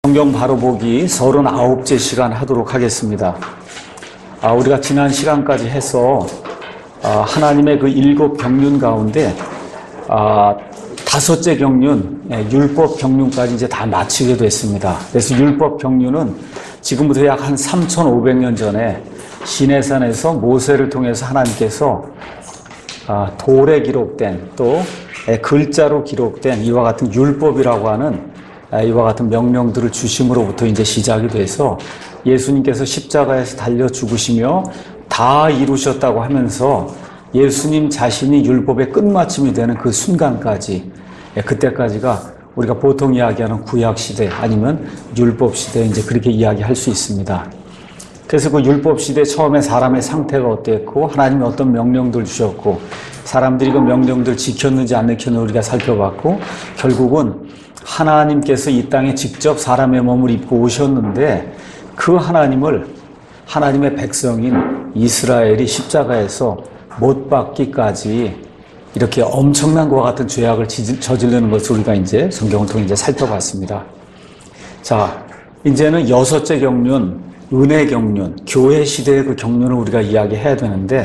성경 바로 보기 39째 시간 하도록 하겠습니다. 우리가 지난 시간까지 해서 하나님의 그 7경륜 가운데 5째 경륜, 율법 경륜까지 이제 다 마치게 됐습니다. 그래서 율법 경륜은 지금부터 약 한 3,500년 전에 시내산에서 모세를 통해서 하나님께서 돌에 기록된 또 글자로 기록된 이와 같은 율법이라고 하는 이와 같은 명령들을 주심으로부터 이제 시작이 돼서 예수님께서 십자가에서 달려 죽으시며 다 이루셨다고 하면서 예수님 자신이 율법의 끝마침이 되는 그 순간까지, 그때까지가 우리가 보통 이야기하는 구약시대 아니면 율법시대 이제 그렇게 이야기할 수 있습니다. 그래서 그 율법시대 처음에 사람의 상태가 어땠고 하나님이 어떤 명령들 주셨고 사람들이 그 명령들 지켰는지 안 지켰는지 우리가 살펴봤고 결국은 하나님께서 이 땅에 직접 사람의 몸을 입고 오셨는데 그 하나님의 백성인 이스라엘이 십자가에서 못 박기까지 이렇게 엄청난 것과 같은 죄악을 저지르는 것을 우리가 이제 성경을 통해 이제 살펴봤습니다. 자, 이제는 6째 경륜, 은혜 경륜, 교회 시대의 그 경륜을 우리가 이야기해야 되는데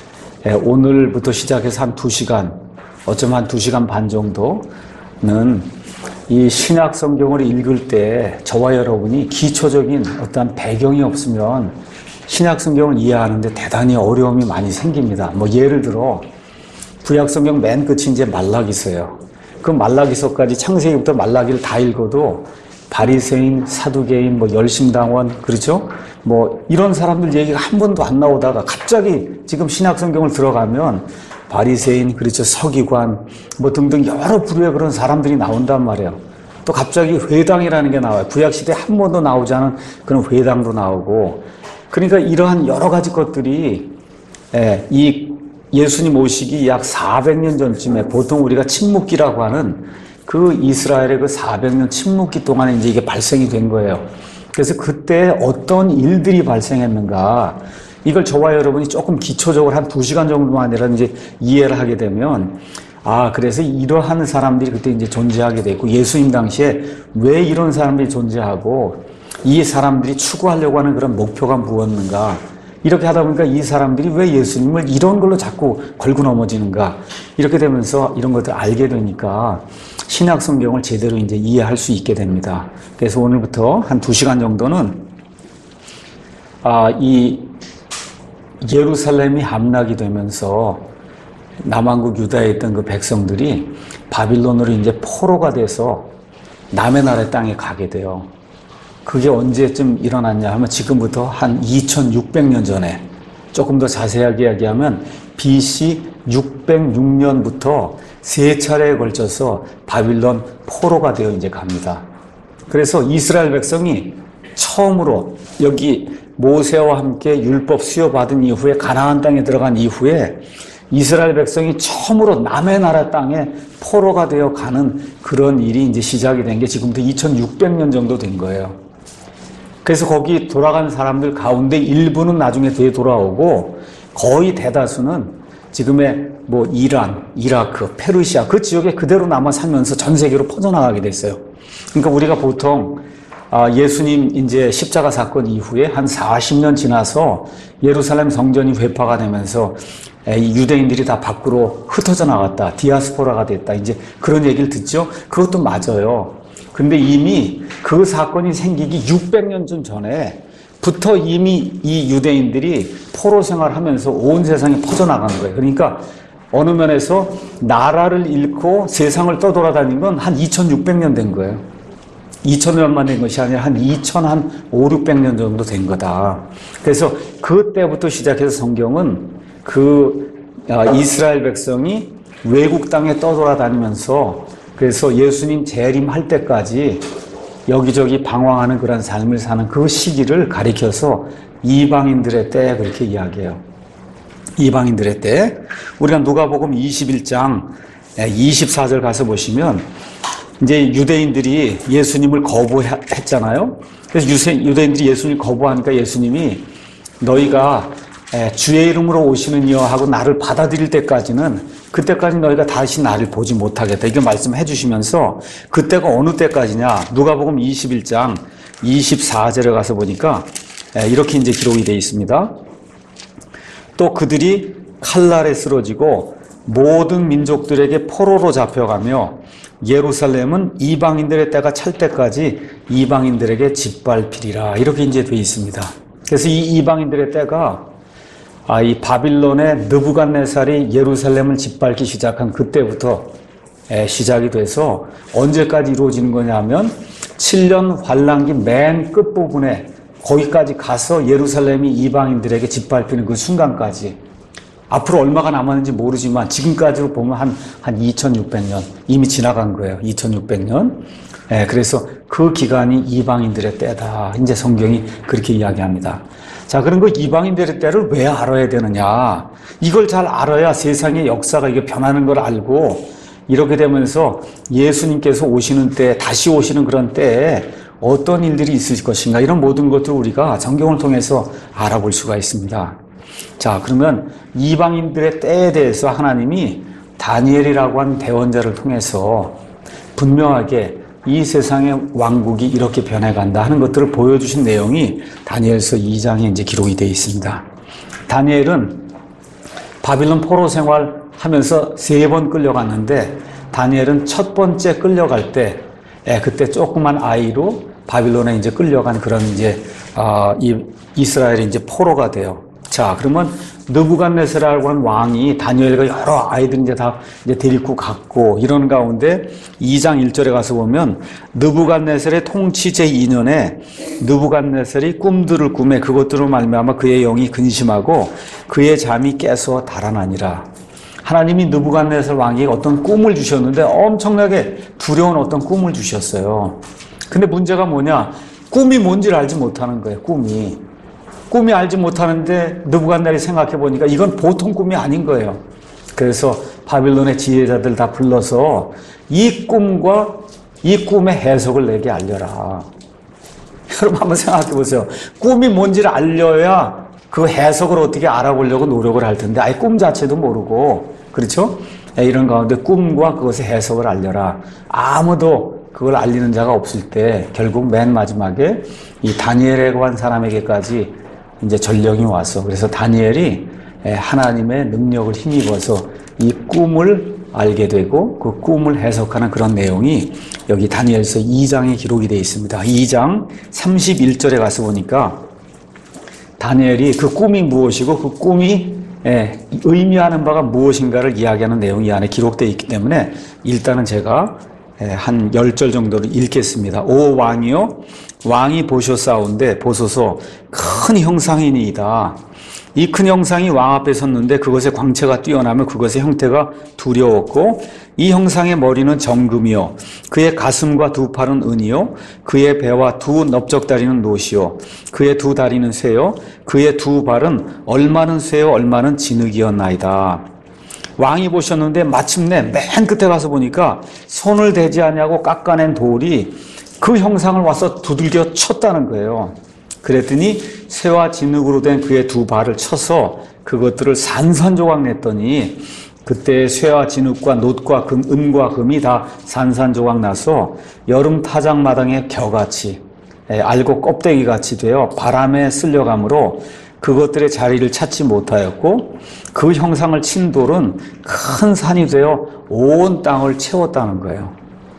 오늘부터 시작해서 한 2시간, 어쩌면 한 2시간 반 정도는 이 신약 성경을 읽을 때 저와 여러분이 기초적인 어떤 배경이 없으면 신약 성경을 이해하는데 대단히 어려움이 많이 생깁니다. 뭐 예를 들어 구약 성경 맨 끝이 이제 말라기서예요. 그 말라기서까지 창세기부터 말라기를 다 읽어도 바리새인, 사두개인, 뭐 열심당원, 그렇죠? 뭐 이런 사람들 얘기가 한 번도 안 나오다가 갑자기 지금 신약 성경을 들어가면 바리새인, 그렇죠? 서기관, 뭐 등등 여러 부류의 그런 사람들이 나온단 말이에요. 또 갑자기 회당이라는 게 나와요. 구약시대에 한 번도 나오지 않은 그런 회당도 나오고. 그러니까 이러한 여러 가지 것들이 이 예수님 오시기 약 400년 전쯤에 보통 우리가 침묵기라고 하는 그 이스라엘의 그 400년 침묵기 동안에 이제 이게 발생이 된 거예요. 그래서 그때 어떤 일들이 발생했는가, 이걸 저와 여러분이 조금 기초적으로 한 2시간 정도만 아니라 이제 이해를 하게 되면, 그래서 이러한 사람들이 그때 이제 존재하게 됐고, 예수님 당시에 왜 이런 사람들이 존재하고, 이 사람들이 추구하려고 하는 그런 목표가 무엇인가, 이렇게 하다 보니까 이 사람들이 왜 예수님을 이런 걸로 자꾸 걸고 넘어지는가, 이렇게 되면서 이런 것들을 알게 되니까 신약 성경을 제대로 이제 이해할 수 있게 됩니다. 그래서 오늘부터 한 2시간 정도는 이 예루살렘이 함락이 되면서 남왕국 유다에 있던 그 백성들이 바빌론으로 이제 포로가 돼서 남의 나라의 땅에 가게 돼요. 그게 언제쯤 일어났냐 하면 지금부터 한 2600년 전에, 조금 더 자세하게 이야기하면 BC 606년부터 3차례에 걸쳐서 바빌론 포로가 되어 이제 갑니다. 그래서 이스라엘 백성이 처음으로 여기 모세와 함께 율법 수여받은 이후에 가나안 땅에 들어간 이후에 이스라엘 백성이 처음으로 남의 나라 땅에 포로가 되어 가는 그런 일이 이제 시작이 된 게 지금부터 2600년 정도 된 거예요. 그래서 거기 돌아간 사람들 가운데 일부는 나중에 되돌아오고 거의 대다수는 지금의 뭐 이란, 이라크, 페르시아 그 지역에 그대로 남아 살면서 전 세계로 퍼져나가게 됐어요. 그러니까 우리가 보통 예수님 이제 십자가 사건 이후에 한 40년 지나서 예루살렘 성전이 회파가 되면서 이 유대인들이 다 밖으로 흩어져 나갔다, 디아스포라가 됐다, 이제 그런 얘기를 듣죠. 그것도 맞아요. 근데 이미 그 사건이 생기기 600년 전에부터 이미 이 유대인들이 포로 생활하면서 온 세상에 퍼져나간 거예요. 그러니까 어느 면에서 나라를 잃고 세상을 떠돌아다닌 건 한 2600년 된 거예요. 2000년만 된 것이 아니라 한 5, 600년 정도 된 거다. 그래서 그때부터 시작해서 성경은 이스라엘 백성이 외국 땅에 떠돌아다니면서 그래서 예수님 재림할 때까지 여기저기 방황하는 그런 삶을 사는 그 시기를 가리켜서 이방인들의 때 그렇게 이야기해요. 이방인들의 때. 우리가 누가복음 21장 24절 가서 보시면 이제 유대인들이 예수님을 거부했잖아요. 그래서 유대인들이 예수님을 거부하니까 예수님이 너희가 주의 이름으로 오시는 이여 하고 나를 받아들일 때까지는 그때까지 너희가 다시 나를 보지 못하겠다. 이걸 말씀해 주시면서 그때가 어느 때까지냐. 누가복음 21장 24절에 가서 보니까 이렇게 이제 기록이 되어 있습니다. 또 그들이 칼날에 쓰러지고 모든 민족들에게 포로로 잡혀가며 예루살렘은 이방인들의 때가 찰 때까지 이방인들에게 짓밟히리라. 이렇게 이제 되어 있습니다. 그래서 이 이방인들의 때가 이 바빌론의 느부갓네살이 예루살렘을 짓밟기 시작한 그때부터 시작이 돼서 언제까지 이루어지는 거냐면 7년 환란기 맨 끝부분에 거기까지 가서 예루살렘이 이방인들에게 짓밟히는 그 순간까지 앞으로 얼마가 남았는지 모르지만 지금까지로 보면 한 2600년 이미 지나간 거예요. 2600년. 그래서 그 기간이 이방인들의 때다. 이제 성경이 그렇게 이야기합니다. 자, 그럼 그 이방인들의 때를 왜 알아야 되느냐? 이걸 잘 알아야 세상의 역사가 이게 변하는 걸 알고 이렇게 되면서 예수님께서 오시는 때, 다시 오시는 그런 때에 어떤 일들이 있을 것인가 이런 모든 것들을 우리가 성경을 통해서 알아볼 수가 있습니다. 자, 그러면 이방인들의 때에 대해서 하나님이 다니엘이라고 하는 대언자를 통해서 분명하게 이 세상의 왕국이 이렇게 변해간다 하는 것들을 보여주신 내용이 다니엘서 2장에 이제 기록이 되어 있습니다. 다니엘은 바빌론 포로 생활하면서 3번 끌려갔는데 다니엘은 첫 번째 끌려갈 때 그때 조그만 아이로 바빌론에 이제 끌려간 그런 이제 이스라엘이 이제 포로가 돼요. 자, 그러면 느부갓네살이라고 하는 왕이 다니엘과 여러 아이들 이제 다 이제 데리고 갔고 이런 가운데 2장 1절에 가서 보면 느부갓네살의 통치 제2년에 느부갓네살이 꿈들을 꾸매 그것들로 말미암아 그의 영이 근심하고 그의 잠이 깨서 달아나니라. 하나님이 느부갓네살 왕에게 어떤 꿈을 주셨는데 엄청나게 두려운 어떤 꿈을 주셨어요. 근데 문제가 뭐냐? 꿈이 뭔지를 알지 못하는 거예요. 꿈이 알지 못하는데 느부갓네살이 생각해 보니까 이건 보통 꿈이 아닌 거예요. 그래서 바빌론의 지혜자들 다 불러서 이 꿈과 이 꿈의 해석을 내게 알려라. 여러분 한번 생각해 보세요. 꿈이 뭔지를 알려야 그 해석을 어떻게 알아보려고 노력을 할 텐데 아예 꿈 자체도 모르고 그렇죠? 이런 가운데 꿈과 그것의 해석을 알려라. 아무도 그걸 알리는 자가 없을 때 결국 맨 마지막에 이 다니엘에 관한 사람에게까지 이제 전령이 와서 그래서 다니엘이 하나님의 능력을 힘입어서 이 꿈을 알게 되고 그 꿈을 해석하는 그런 내용이 여기 다니엘서 2장에 기록이 되어 있습니다. 2장 31절에 가서 보니까 다니엘이 그 꿈이 무엇이고 그 꿈이 의미하는 바가 무엇인가를 이야기하는 내용이 이 안에 기록되어 있기 때문에 일단은 제가 한 10절 정도를 읽겠습니다. 오 왕이요 왕이 보셨사온데 보소서 큰 형상이니이다. 이 큰 형상이 왕 앞에 섰는데 그것의 광채가 뛰어나며 그것의 형태가 두려웠고 이 형상의 머리는 정금이요 그의 가슴과 두 팔은 은이요 그의 배와 두 넓적다리는 노시요 그의 두 다리는 쇠요 그의 두 발은 얼마는 쇠요 얼마는 진흙이었나이다. 왕이 보셨는데 마침내 맨 끝에 가서 보니까 손을 대지 아니하고 깎아낸 돌이 그 형상을 와서 두들겨 쳤다는 거예요. 그랬더니 쇠와 진흙으로 된 그의 두 발을 쳐서 그것들을 산산조각 냈더니 그때 쇠와 진흙과 놋과 금, 은과 금이 다 산산조각 나서 여름 타작마당의 겨같이 알곡 껍데기같이 되어 바람에 쓸려가므로 그것들의 자리를 찾지 못하였고 그 형상을 친 돌은 큰 산이 되어 온 땅을 채웠다는 거예요.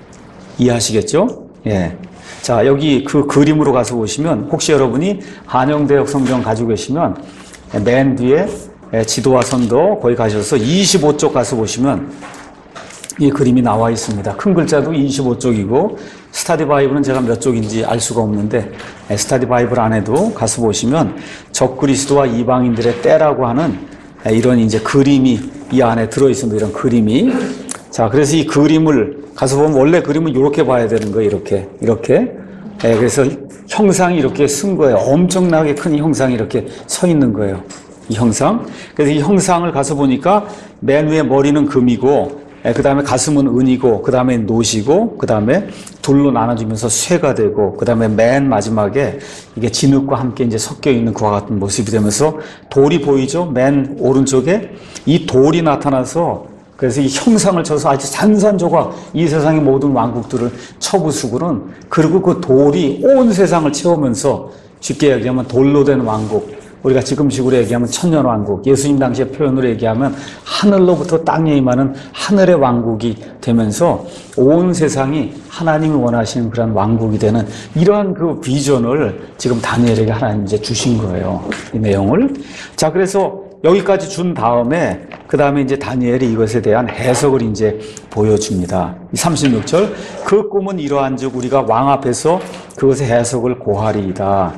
이해하시겠죠? 예. 자, 여기 그 그림으로 가서 보시면 혹시 여러분이 한영대역 성경 가지고 계시면 맨 뒤에 지도와 선도 거기 가셔서 25쪽 가서 보시면 이 그림이 나와 있습니다. 큰 글자도 25쪽이고 스타디 바이블은 제가 몇 쪽인지 알 수가 없는데 스타디 바이블 안에도 가서 보시면 적그리스도와 이방인들의 때라고 하는 이런 이제 그림이 이 안에 들어 있습니다. 이런 그림이. 자, 그래서 이 그림을 가서 보면 원래 그림은 이렇게 봐야 되는 거예요. 이렇게. 그래서 형상이 이렇게 쓴 거예요. 엄청나게 큰 형상이 이렇게 서 있는 거예요. 이 형상. 그래서 이 형상을 가서 보니까 맨 위에 머리는 금이고 그 다음에 가슴은 은이고, 그 다음에 노시고, 그 다음에 둘로 나눠지면서 쇠가 되고, 그 다음에 맨 마지막에 이게 진흙과 함께 이제 섞여 있는 그와 같은 모습이 되면서 돌이 보이죠? 맨 오른쪽에 이 돌이 나타나서 그래서 이 형상을 쳐서 아주 산산조각 이 세상의 모든 왕국들을 쳐부수고는, 그리고 그 돌이 온 세상을 채우면서 쉽게 얘기하면 돌로 된 왕국, 우리가 지금식으로 얘기하면 천년왕국, 예수님 당시의 표현으로 얘기하면 하늘로부터 땅에 임하는 하늘의 왕국이 되면서 온 세상이 하나님이 원하시는 그런 왕국이 되는 이러한 그 비전을 지금 다니엘에게 하나님 이제 주신 거예요. 이 내용을. 자, 그래서 여기까지 준 다음에 그 다음에 이제 다니엘이 이것에 대한 해석을 이제 보여줍니다. 36절, 그 꿈은 이러한즉 우리가 왕 앞에서 그것의 해석을 고하리이다.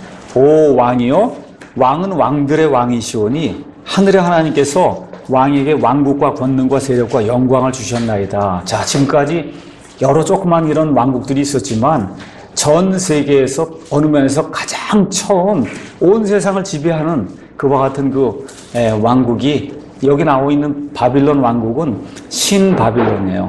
오 왕이요, 왕은 왕들의 왕이시오니 하늘의 하나님께서 왕에게 왕국과 권능과 세력과 영광을 주셨나이다. 자, 지금까지 여러 조그만 이런 왕국들이 있었지만 전 세계에서 어느 면에서 가장 처음 온 세상을 지배하는 그와 같은 그 왕국이, 여기 나와 있는 바빌론 왕국은 신바빌론이에요.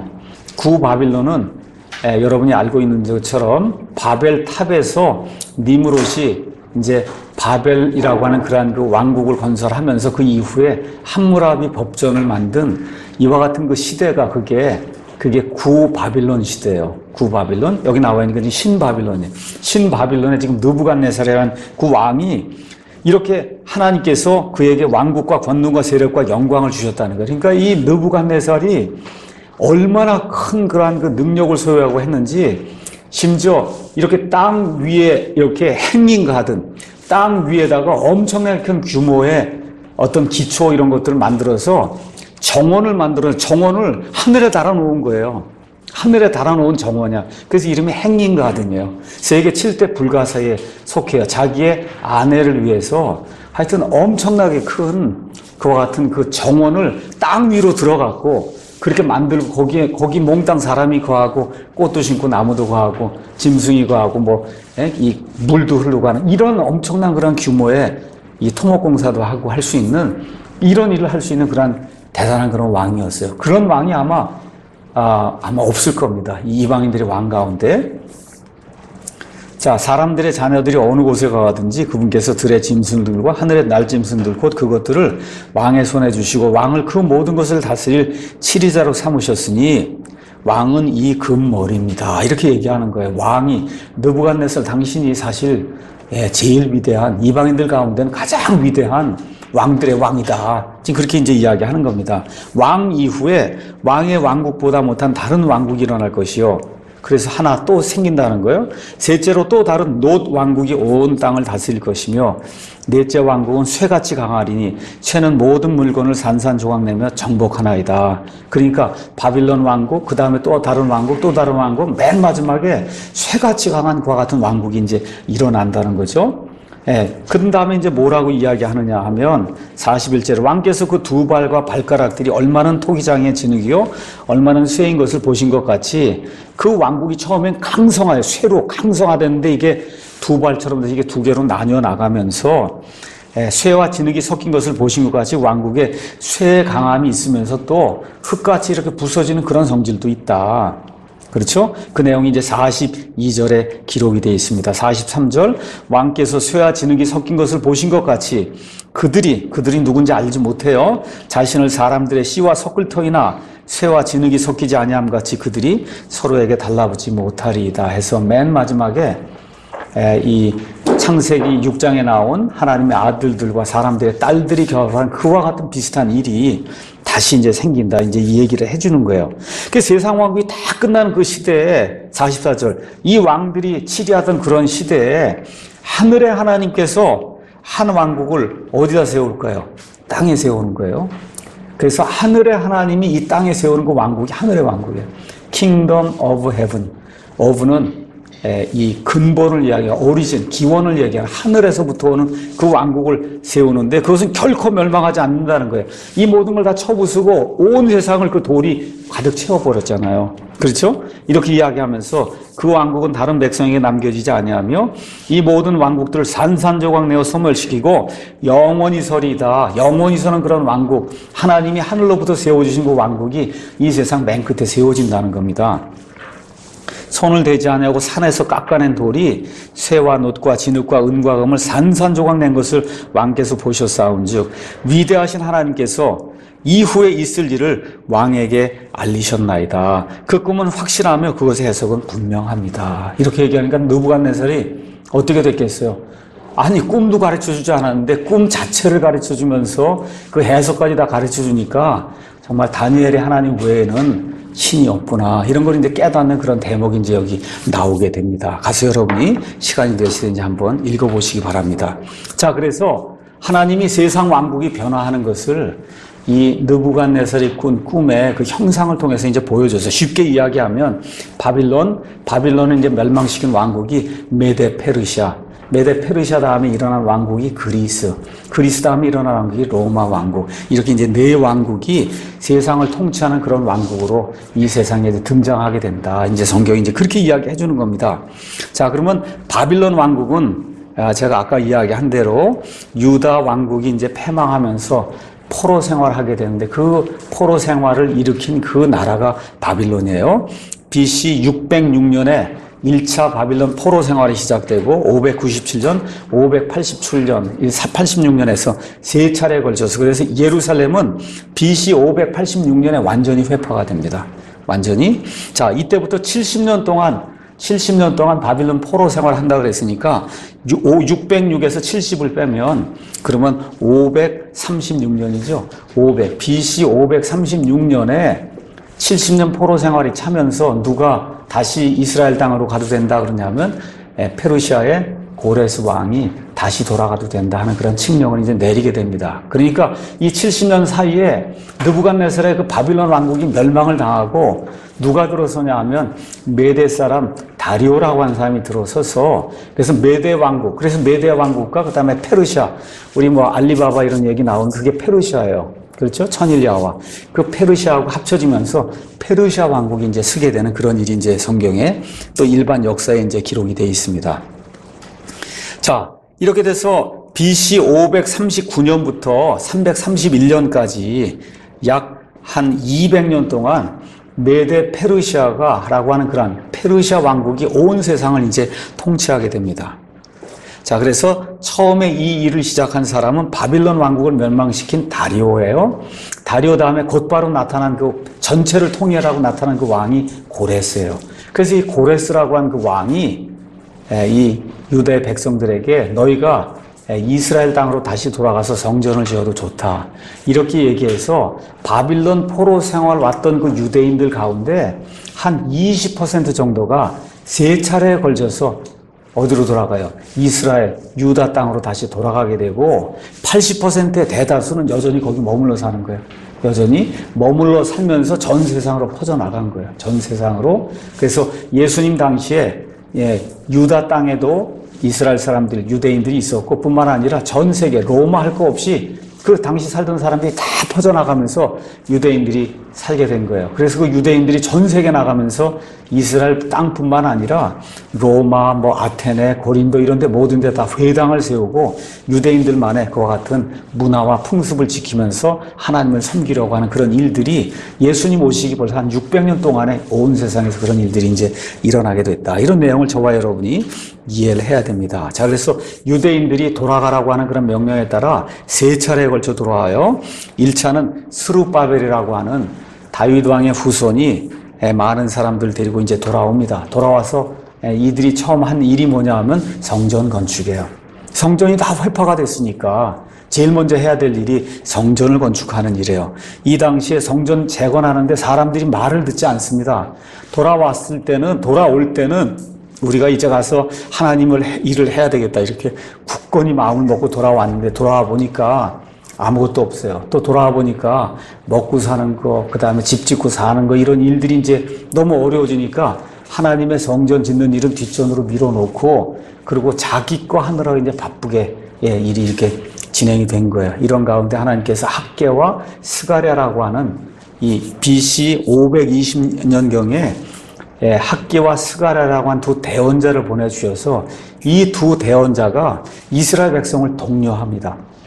구바빌론은 여러분이 알고 있는 것처럼 바벨 탑에서 니므롯이 이제 바벨이라고 하는 그러한 그 왕국을 건설하면서 그 이후에 함무라비 법전을 만든 이와 같은 그 시대가 그게 구바빌론 시대예요. 구바빌론. 여기 나와 있는 건 신바빌론이에요. 신바빌론에 지금 느부갓네살이라는 그 왕이 이렇게 하나님께서 그에게 왕국과 권능과 세력과 영광을 주셨다는 거예요. 그러니까 이 느부갓네살이 얼마나 큰 그러한 그 능력을 소유하고 했는지, 심지어 이렇게 땅 위에 이렇게 행인 가든 땅 위에다가 엄청나게 큰 규모의 어떤 기초 이런 것들을 만들어서 정원을 하늘에 달아놓은 거예요. 하늘에 달아놓은 정원이야. 그래서 이름이 행인 가든이에요. 세계 7대 불가사에 속해요. 자기의 아내를 위해서 하여튼 엄청나게 큰 그와 같은 그 정원을 땅 위로 들어갔고, 그렇게 만들고 거기 몽땅 사람이 거하고 꽃도 심고 나무도 거하고 짐승이 거하고 이 물도 흐르고 하는 이런 엄청난 그런 규모의 이 토목공사도 하고 할 수 있는 이런 일을 할 수 있는 그런 대단한 그런 왕이었어요. 그런 왕이 아마 없을 겁니다. 이 이방인들의 왕 가운데. 자, 사람들의 자녀들이 어느 곳에 가든지 그분께서 들의 짐승들과 하늘의 날짐승들 곧 그것들을 왕의 손에 주시고 왕을 그 모든 것을 다스릴 치리자로 삼으셨으니 왕은 이 금머리입니다. 이렇게 얘기하는 거예요. 왕이 느부갓네살 당신이 사실 제일 위대한, 이방인들 가운데는 가장 위대한 왕들의 왕이다. 지금 그렇게 이제 이야기하는 겁니다. 왕 이후에 왕의 왕국보다 못한 다른 왕국이 일어날 것이요. 그래서 하나 또 생긴다는 거예요. 셋째로 또 다른 놋 왕국이 온 땅을 다스릴 것이며, 넷째 왕국은 쇠같이 강하리니 쇠는 모든 물건을 산산조각내며 정복하나이다. 그러니까 바빌론 왕국, 그 다음에 또 다른 왕국, 또 다른 왕국, 맨 마지막에 쇠같이 강한 그와 같은 왕국이 이제 일어난다는 거죠. 그 다음에 이제 뭐라고 이야기하느냐 하면 41절에 왕께서 그 두 발과 발가락들이 얼마나 토기장의 진흙이요 얼마나 쇠인 것을 보신 것 같이 그 왕국이 처음엔 강성하여 쇠로 강성하됐는데 이게 두 발처럼 이게 두 개로 나뉘어 나가면서 쇠와 진흙이 섞인 것을 보신 것 같이 왕국에 쇠의 강함이 있으면서 또 흙같이 이렇게 부서지는 그런 성질도 있다. 그렇죠? 그 내용이 이제 42절에 기록이 되어 있습니다. 43절, 왕께서 쇠와 진흙이 섞인 것을 보신 것 같이 그들이 누군지 알지 못해요. 자신을 사람들의 씨와 섞을 터이나 쇠와 진흙이 섞이지 아니함 같이 그들이 서로에게 달라붙지 못하리이다 해서 맨 마지막에 이 창세기 6장에 나온 하나님의 아들들과 사람들의 딸들이 결합한 그와 같은 비슷한 일이 다시 이제 생긴다. 이제 이 얘기를 해주는 거예요. 그 세상 왕국이 다 끝나는 그 시대에 44절, 이 왕들이 치리하던 그런 시대에 하늘의 하나님께서 한 왕국을 어디다 세울까요? 땅에 세우는 거예요. 그래서 하늘의 하나님이 이 땅에 세우는 그 왕국이 하늘의 왕국이에요. Kingdom of Heaven. of는 이 근본을 이야기하고 오리진, 기원을 얘기하는 하늘에서부터 오는 그 왕국을 세우는데 그것은 결코 멸망하지 않는다는 거예요. 이 모든 걸 다 쳐부수고 온 세상을 그 돌이 가득 채워버렸잖아요. 그렇죠? 이렇게 이야기하면서 그 왕국은 다른 백성에게 남겨지지 아니하며 이 모든 왕국들을 산산조각 내어 소멸시키고 영원히 서리이다. 영원히 서는 그런 왕국, 하나님이 하늘로부터 세워주신 그 왕국이 이 세상 맨 끝에 세워진다는 겁니다. 손을 대지 아니하고 산에서 깎아낸 돌이 쇠와 놋과 진흙과 은과 금을 산산조각 낸 것을 왕께서 보셨사온즉 위대하신 하나님께서 이후에 있을 일을 왕에게 알리셨나이다. 그 꿈은 확실하며 그것의 해석은 분명합니다. 이렇게 얘기하니까 느부갓네살이 어떻게 됐겠어요? 아니, 꿈도 가르쳐주지 않았는데 꿈 자체를 가르쳐주면서 그 해석까지 다 가르쳐주니까 정말 다니엘의 하나님 외에는 신이 없구나. 이런 걸 이제 깨닫는 그런 대목이 이제 여기 나오게 됩니다. 가서 여러분이 시간이 되시든지 한번 읽어보시기 바랍니다. 자, 그래서 하나님이 세상 왕국이 변화하는 것을 이 느부갓네살이 꾼 꿈의 그 형상을 통해서 이제 보여줘서 쉽게 이야기하면 바빌론은 이제 멸망시킨 왕국이 메데 페르시아 다음에 일어난 왕국이 그리스 다음에 일어난 왕국이 로마 왕국. 이렇게 이제 네 왕국이 세상을 통치하는 그런 왕국으로 이 세상에 이제 등장하게 된다. 이제 성경이 이제 그렇게 이야기해 주는 겁니다. 자, 그러면 바빌론 왕국은 제가 아까 이야기한 대로 유다 왕국이 이제 패망하면서 포로 생활하게 되는데 그 포로 생활을 일으킨 그 나라가 바빌론이에요. BC 606년에 1차 바빌론 포로 생활이 시작되고 597년, 587년, 86년에서 세 차례에 걸쳐서 그래서 예루살렘은 BC 586년에 완전히 회파가 됩니다. 완전히. 자, 이때부터 70년 동안 바빌론 포로 생활을 한다고 그랬으니까 606에서 70을 빼면 그러면 536년이죠. BC 536년에 70년 포로 생활이 차면서 누가 다시 이스라엘 땅으로 가도 된다 그러냐면 페르시아의 고레스 왕이 다시 돌아가도 된다 하는 그런 칙령을 이제 내리게 됩니다. 그러니까 이 70년 사이에 느부갓네살의 그 바빌론 왕국이 멸망을 당하고 누가 들어서냐 하면 메대 사람 다리오라고 하는 사람이 들어서서 그래서 메대 왕국과 그다음에 페르시아, 우리 뭐 알리바바 이런 얘기 나온 그게 페르시아예요. 그렇죠? 천일야와 그 페르시아하고 합쳐지면서 페르시아 왕국이 이제 서게 되는 그런 일이 이제 성경에 또 일반 역사에 이제 기록이 되어 있습니다. 자, 이렇게 돼서 BC 539년부터 331년까지 약 한 200년 동안 메데 페르시아가라고 하는 그런 페르시아 왕국이 온 세상을 이제 통치하게 됩니다. 자, 그래서 처음에 이 일을 시작한 사람은 바빌론 왕국을 멸망시킨 다리오예요. 다리오 다음에 곧바로 나타난 그 전체를 통일하고 나타난 그 왕이 고레스예요. 그래서 이 고레스라고 한 그 왕이 이 유대 백성들에게 너희가 이스라엘 땅으로 다시 돌아가서 성전을 지어도 좋다. 이렇게 얘기해서 바빌론 포로 생활 왔던 그 유대인들 가운데 한 20% 정도가 세 차례에 걸쳐서 어디로 돌아가요? 이스라엘, 유다 땅으로 다시 돌아가게 되고 80%의 대다수는 여전히 거기 머물러 사는 거예요. 여전히 머물러 살면서 전 세상으로 퍼져나간 거예요. 전 세상으로. 그래서 예수님 당시에 유다 땅에도 이스라엘 사람들, 유대인들이 있었고 뿐만 아니라 전 세계 로마 할 거 없이 그 당시 살던 사람들이 다 퍼져나가면서 유대인들이 살게 된 거예요. 그래서 그 유대인들이 전 세계 나가면서 이스라엘 땅뿐만 아니라 로마, 뭐 아테네, 고린도 이런 데 모든 데 다 회당을 세우고 유대인들만의 그와 같은 문화와 풍습을 지키면서 하나님을 섬기려고 하는 그런 일들이 예수님 오시기 벌써 한 600년 동안에 온 세상에서 그런 일들이 이제 일어나게 됐다. 이런 내용을 저와 여러분이 이해를 해야 됩니다. 자, 그래서 유대인들이 돌아가라고 하는 그런 명령에 따라 세 차례에 걸쳐 돌아와요. 1차는 스룹바벨이라고 하는 다윗 왕의 후손이 많은 사람들 데리고 이제 돌아옵니다. 돌아와서 이들이 처음 한 일이 뭐냐 하면 성전 건축이에요. 성전이 다 회파가 됐으니까 제일 먼저 해야 될 일이 성전을 건축하는 일이에요. 이 당시에 성전 재건하는데 사람들이 말을 듣지 않습니다. 돌아올 때는 우리가 이제 가서 하나님을 일을 해야 되겠다 이렇게 굳건히 마음을 먹고 돌아왔는데 돌아와 보니까 아무것도 없어요. 또 돌아와 보니까 먹고 사는 거, 그 다음에 집 짓고 사는 거 이런 일들이 이제 너무 어려워지니까 하나님의 성전 짓는 일은 뒷전으로 밀어놓고 그리고 자기 거 하느라고 이제 바쁘게 일이 이렇게 진행이 된 거예요. 이런 가운데 하나님께서 학개와 스가랴라고 하는 이 BC 520년경에 학개와 스가랴라고 한 두 대언자를 보내주셔서 이 두 대언자가 이스라엘 백성을 독려합니다.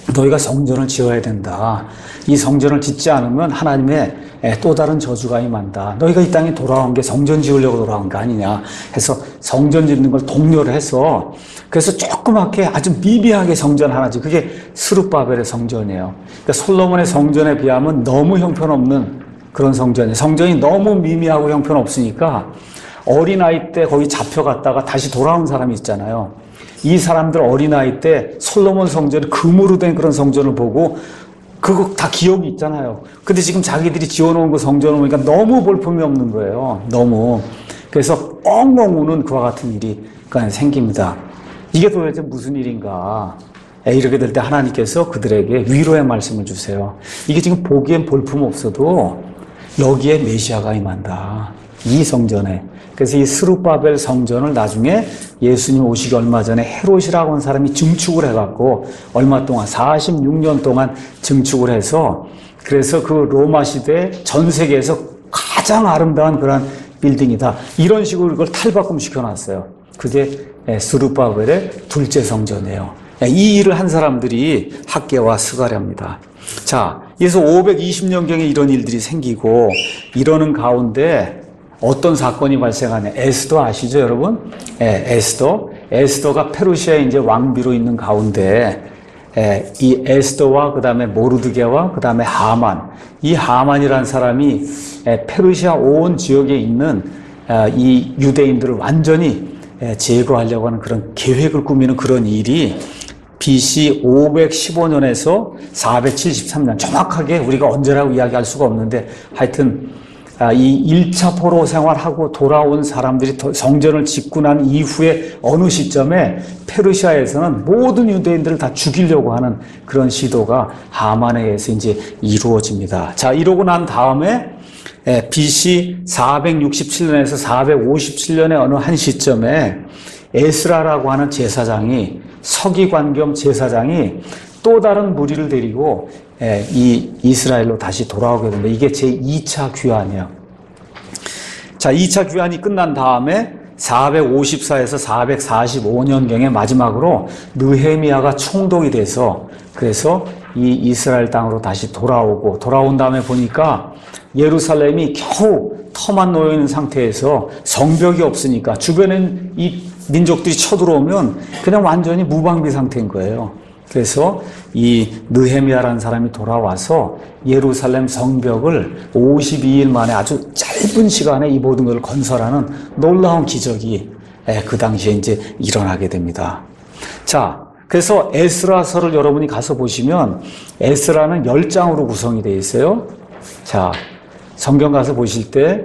너희가 성전을 지어야 된다. 이 성전을 짓지 않으면 하나님의 또 다른 저주가 임한다. 너희가 이 땅에 돌아온 게 성전 지으려고 돌아온 거 아니냐 해서 성전 짓는 걸 독려를 해서 그래서 조그맣게 아주 미비하게 성전 하나 짓고 그게 스룹바벨의 성전이에요. 그러니까 솔로몬의 성전에 비하면 너무 형편없는 그런 성전이에요. 성전이 너무 미미하고 형편없으니까 어린아이 때 거기 잡혀갔다가 다시 돌아온 사람이 있잖아요. 이 사람들 어린아이 때 솔로몬 성전, 금으로 된 그런 성전을 보고 그거 다 기억이 있잖아요. 근데 지금 자기들이 지어놓은 그 성전을 보니까 너무 볼품이 없는 거예요. 너무. 그래서 엉엉 우는 그와 같은 일이 생깁니다. 이게 도대체 무슨 일인가. 이렇게 될 때 하나님께서 그들에게 위로의 말씀을 주세요. 이게 지금 보기엔 볼품 없어도 여기에 메시아가 임한다. 이 성전에. 그래서 이 스룹바벨 성전을 나중에 예수님 오시기 얼마 전에 헤롯이라고 하는 사람이 증축을 해갖고 얼마 동안 46년 동안 증축을 해서 그래서 그 로마 시대 전 세계에서 가장 아름다운 그런 빌딩이다. 이런 식으로 이걸 탈바꿈 시켜놨어요. 그게 스룹바벨의 둘째 성전이에요. 이 일을 한 사람들이 학개와 스가랴입니다. 자, 그래서 520년경에 이런 일들이 생기고 이러는 가운데 어떤 사건이 발생하냐. 에스더 아시죠, 여러분? 에스더가 페르시아에 이제 왕비로 있는 가운데, 이 에스더와 그 다음에 모르드게와 그 다음에 하만. 이 하만이라는 사람이 페르시아 온 지역에 있는 이 유대인들을 완전히 제거하려고 하는 그런 계획을 꾸미는 그런 일이 BC 515년에서 473년. 정확하게 우리가 언제라고 이야기할 수가 없는데 하여튼 이 1차 포로 생활하고 돌아온 사람들이 성전을 짓고 난 이후에 어느 시점에 페르시아에서는 모든 유대인들을 다 죽이려고 하는 그런 시도가 하만에 의해서 이제 이루어집니다. 자, 이러고 난 다음에 BC 467년에서 457년의 어느 한 시점에 에스라라고 하는 제사장이 서기관 겸 제사장이 또 다른 무리를 데리고 이 이스라엘로 다시 돌아오게 됩니다. 이게 제2차 귀환이에요. 자, 2차 귀환이 끝난 다음에 454에서 445년경에 마지막으로 느헤미야가 총독이 돼서 그래서 이 이스라엘 땅으로 다시 돌아온 다음에 보니까 예루살렘이 겨우 터만 놓여 있는 상태에서 성벽이 없으니까 주변엔 이 민족들이 쳐들어오면 그냥 완전히 무방비 상태인 거예요. 그래서 이 느헤미야라는 사람이 돌아와서 예루살렘 성벽을 52일 만에 아주 짧은 시간에 이 모든 것을 건설하는 놀라운 기적이 그 당시에 이제 일어나게 됩니다. 자, 그래서 에스라서를 여러분이 가서 보시면 에스라는 10장으로 구성이 되어 있어요. 자, 성경 가서 보실 때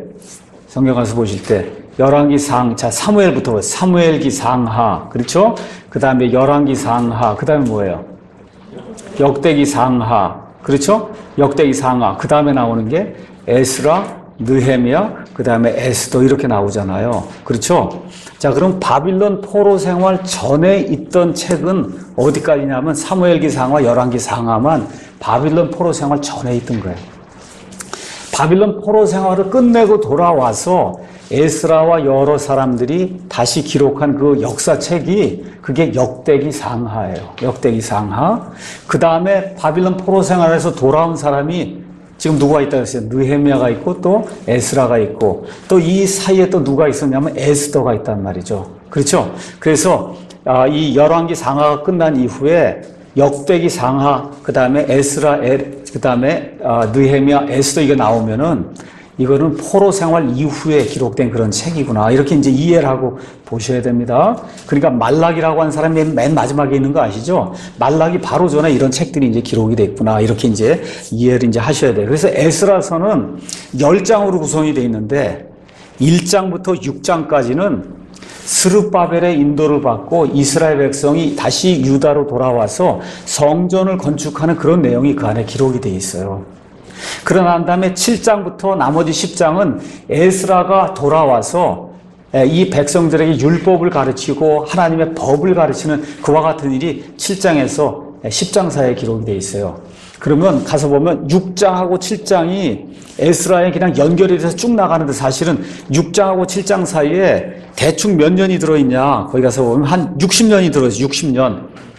열왕기 자, 사무엘부터 사무엘기 상하, 그렇죠? 그 다음에 열왕기 상하, 그 다음에 뭐예요? 역대기 상하, 그렇죠? 역대기 상하, 그 다음에 나오는 게 에스라, 느헤미야, 그 다음에 에스더 이렇게 나오잖아요. 그렇죠? 자, 그럼 바빌론 포로 생활 전에 있던 책은 어디까지냐면 사무엘기 상하, 열왕기 상하만 바빌론 포로 생활 전에 있던 거예요. 바빌론 포로 생활을 끝내고 돌아와서 에스라와 여러 사람들이 다시 기록한 그 역사책이 그게 역대기 상하예요. 역대기 상하. 그 다음에 바빌론 포로 생활에서 돌아온 사람이 지금 누가 있다고 했어요? 느헤미야가 있고 또 에스라가 있고 또 이 사이에 또 누가 있었냐면 에스더가 있단 말이죠. 그렇죠? 그래서 이 열왕기 상하가 끝난 이후에 역대기 상하, 그 다음에 에스라, 그 다음에 느헤미야, 에스더 이거 나오면은 이거는 포로 생활 이후에 기록된 그런 책이구나. 이렇게 이제 이해를 하고 보셔야 됩니다. 그러니까 말락이라고 하는 사람이 맨 마지막에 있는 거 아시죠? 말락이 바로 전에 이런 책들이 이제 기록이 됐구나. 이렇게 이제 이해를 이제 하셔야 돼요. 그래서 에스라서는 10장으로 구성이 되어 있는데 1장부터 6장까지는 스룹바벨의 인도를 받고 이스라엘 백성이 다시 유다로 돌아와서 성전을 건축하는 그런 내용이 그 안에 기록이 되어 있어요. 그러나 난 다음에 7장부터 나머지 10장은 에스라가 돌아와서 이 백성들에게 율법을 가르치고 하나님의 법을 가르치는 그와 같은 일이 7장에서 10장 사이에 기록이 되어 있어요. 그러면 가서 보면 6장하고 7장이 에스라에 그냥 연결이 돼서 쭉 나가는데 사실은 6장하고 7장 사이에 대충 몇 년이 들어있냐. 거기 가서 보면 한 60년이 들어있어요. 60년.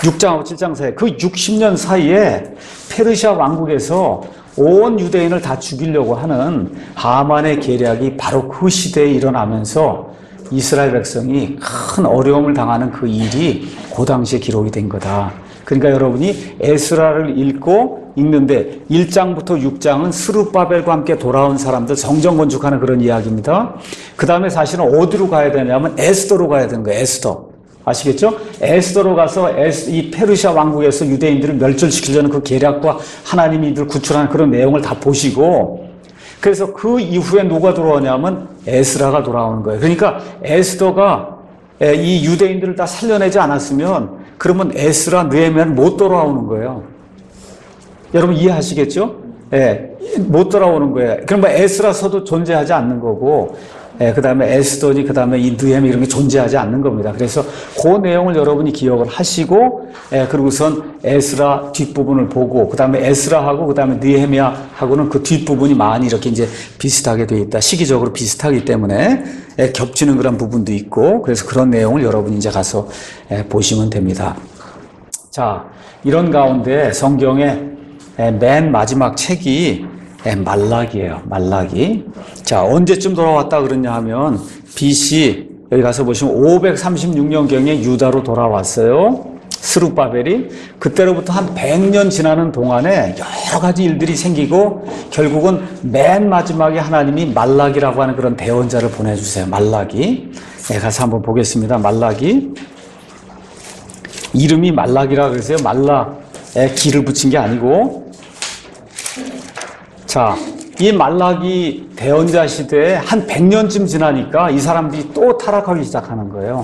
6장하고 7장 사이에 그 60년 사이에 페르시아 왕국에서 온 유대인을 다 죽이려고 하는 하만의 계략이 바로 그 시대에 일어나면서 이스라엘 백성이 큰 어려움을 당하는 그 일이 그 당시에 기록이 된 거다. 그러니까 여러분이 에스라를 읽는데 1장부터 6장은 스룹바벨과 함께 돌아온 사람들 성전 건축하는 그런 이야기입니다. 그 다음에 사실은 어디로 가야 되냐면 에스더로 가야 되는 거예요. 에스더. 아시겠죠? 에스더로 가서 이 페르시아 왕국에서 유대인들을 멸절시키려는 그 계략과 하나님이 이들 구출하는 그런 내용을 다 보시고, 그래서 그 이후에 누가 돌아오냐면 에스라가 돌아오는 거예요. 그러니까 에스더가 이 유대인들을 다 살려내지 않았으면 그러면 에스라, 느헤미야는 못 돌아오는 거예요. 여러분 이해하시겠죠? 못 돌아오는 거예요. 그러면 에스라서도 존재하지 않는 거고, 그 다음에 에스더니, 그 다음에 이 느헤미 이런 게 존재하지 않는 겁니다. 그래서 그 내용을 여러분이 기억을 하시고, 그리고선 에스라 뒷부분을 보고, 그 다음에 에스라하고, 그 다음에 느헤미야하고는 그 뒷부분이 많이 이렇게 이제 비슷하게 되어 있다. 시기적으로 비슷하기 때문에 겹치는 그런 부분도 있고, 그래서 그런 내용을 여러분이 이제 가서 보시면 됩니다. 자, 이런 가운데 성경의 맨 마지막 책이 말라기예요. 말라기. 자, 언제쯤 돌아왔다 그러냐 하면 BC 여기 가서 보시면 536년경에 유다로 돌아왔어요. 스룹바벨이. 그때로부터 한 100년 지나는 동안에 여러 가지 일들이 생기고 결국은 맨 마지막에 하나님이 말라기라고 하는 그런 대언자를 보내주세요. 말라기. 가서 한번 보겠습니다. 말라기. 이름이 말라기라 그러세요. 말라에 기를 붙인 게 아니고. 자, 이 말라기 대언자 시대에 한 100년쯤 지나니까 이 사람들이 또 타락하기 시작하는 거예요.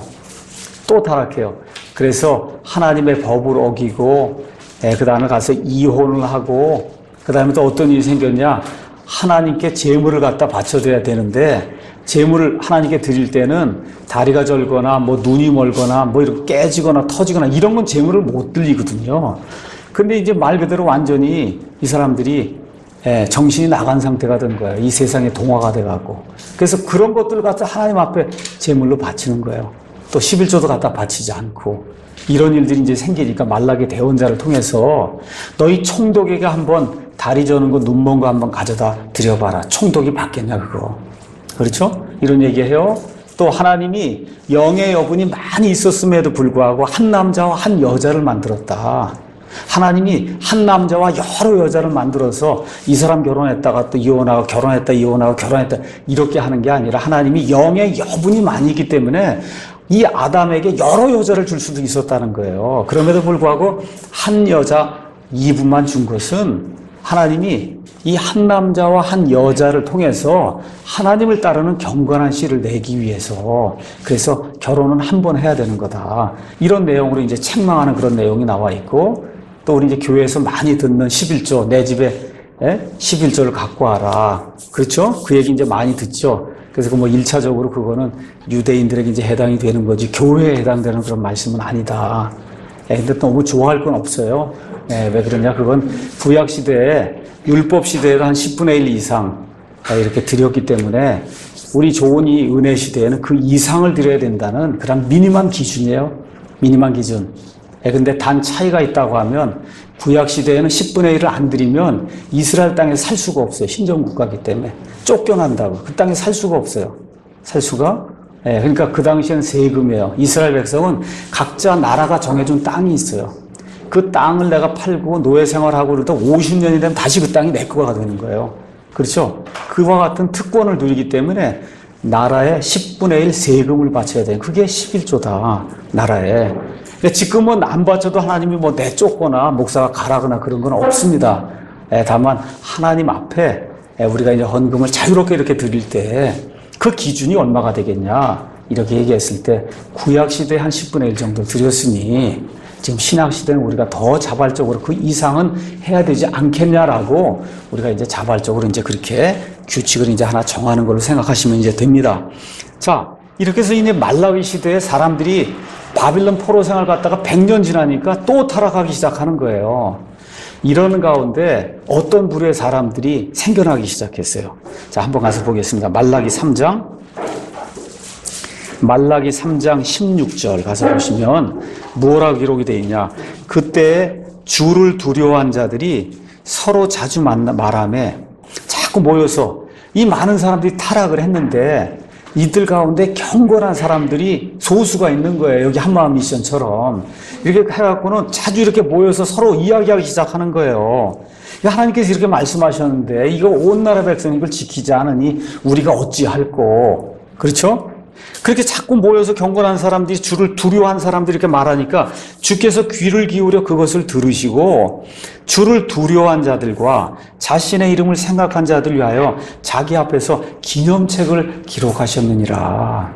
또 타락해요. 그래서 하나님의 법을 어기고, 그 다음에 가서 이혼을 하고, 그 다음에 또 어떤 일이 생겼냐. 하나님께 제물을 갖다 바쳐드려야 되는데, 제물을 하나님께 드릴 때는 다리가 절거나, 뭐 눈이 멀거나, 뭐 이렇게 깨지거나 터지거나, 이런 건 제물을 못 드리거든요. 근데 이제 말 그대로 완전히 이 사람들이 정신이 나간 상태가 된 거예요. 이 세상에 동화가 돼가고. 그래서 그런 것들을 갖다 하나님 앞에 제물로 바치는 거예요. 또 11조도 갖다 바치지 않고. 이런 일들이 이제 생기니까 말라기 대언자를 통해서 너희 총독에게 한번 다리 저는 거, 눈 먼 거 한번 가져다 드려봐라. 총독이 받겠냐, 그거. 그렇죠? 이런 얘기해요. 또 하나님이 영의 여분이 많이 있었음에도 불구하고 한 남자와 한 여자를 만들었다. 하나님이 한 남자와 여러 여자를 만들어서 이 사람 결혼했다가 또 이혼하고 결혼했다 이혼하고 결혼했다 이렇게 하는 게 아니라 하나님이 영의 여분이 많이 있기 때문에 이 아담에게 여러 여자를 줄 수도 있었다는 거예요. 그럼에도 불구하고 한 여자 이분만 준 것은 하나님이 이 한 남자와 한 여자를 통해서 하나님을 따르는 경건한 씨를 내기 위해서 그래서 결혼은 한 번 해야 되는 거다. 이런 내용으로 이제 책망하는 그런 내용이 나와 있고 또 우리 이제 교회에서 많이 듣는 11조, 내 집에 11조를 갖고 와라. 그렇죠? 그 얘기 이제 많이 듣죠? 그래서 뭐 1차적으로 그거는 유대인들에게 이제 해당이 되는 거지 교회에 해당되는 그런 말씀은 아니다. 근데 너무 좋아할 건 없어요. 왜 그러냐? 그건 구약 시대에 율법 시대에도 한 10분의 1 이상 이렇게 드렸기 때문에 우리 좋은 이 은혜 시대에는 그 이상을 드려야 된다는 그런 미니멈 기준이에요. 미니멈 기준. 근데 단 차이가 있다고 하면 구약 시대에는 10분의 1을 안 드리면 이스라엘 땅에 살 수가 없어요. 신정국가이기 때문에. 쫓겨난다고. 그 땅에 살 수가 없어요. 살 수가? 그러니까 그 당시에는 세금이에요. 이스라엘 백성은 각자 나라가 정해준 땅이 있어요. 그 땅을 내가 팔고 노예 생활하고 그러다 50년이 되면 다시 그 땅이 내 거가 되는 거예요. 그렇죠? 그와 같은 특권을 누리기 때문에 나라에 10분의 1 세금을 바쳐야 돼요. 그게 11조다. 나라에. 지금은 안 바쳐도 하나님이 뭐 내쫓거나 목사가 가라거나 그런 건 없습니다. 다만 하나님 앞에 우리가 이제 헌금을 자유롭게 이렇게 드릴 때 그 기준이 얼마가 되겠냐 이렇게 얘기했을 때 구약 시대에 한 10분의 1 정도 드렸으니 지금 신약 시대는 우리가 더 자발적으로 그 이상은 해야 되지 않겠냐라고 우리가 이제 자발적으로 이제 그렇게 규칙을 이제 하나 정하는 걸로 생각하시면 이제 됩니다. 자, 이렇게 해서 이제 말라기 시대에 사람들이 바빌론 포로 생활 갔다가 100년 지나니까 또 타락하기 시작하는 거예요. 이러는 가운데 어떤 부류의 사람들이 생겨나기 시작했어요. 자, 한번 가서 보겠습니다. 말라기 3장. 말라기 3장 16절 가서 보시면 뭐라고 기록이 되어 있냐. 그때 주를 두려워한 자들이 서로 자주 말하며 자꾸 모여서 이 많은 사람들이 타락을 했는데 이들 가운데 경건한 사람들이 소수가 있는 거예요. 여기 한마음 미션처럼. 이렇게 해갖고는 자주 이렇게 모여서 서로 이야기하기 시작하는 거예요. 하나님께서 이렇게 말씀하셨는데 이거 온 나라 백성이 이걸 지키지 않으니 우리가 어찌할꼬. 그렇죠? 그렇게 자꾸 모여서 경건한 사람들이 주를 두려워한 사람들이 이렇게 말하니까 주께서 귀를 기울여 그것을 들으시고 주를 두려워한 자들과 자신의 이름을 생각한 자들 위하여 자기 앞에서 기념책을 기록하셨느니라.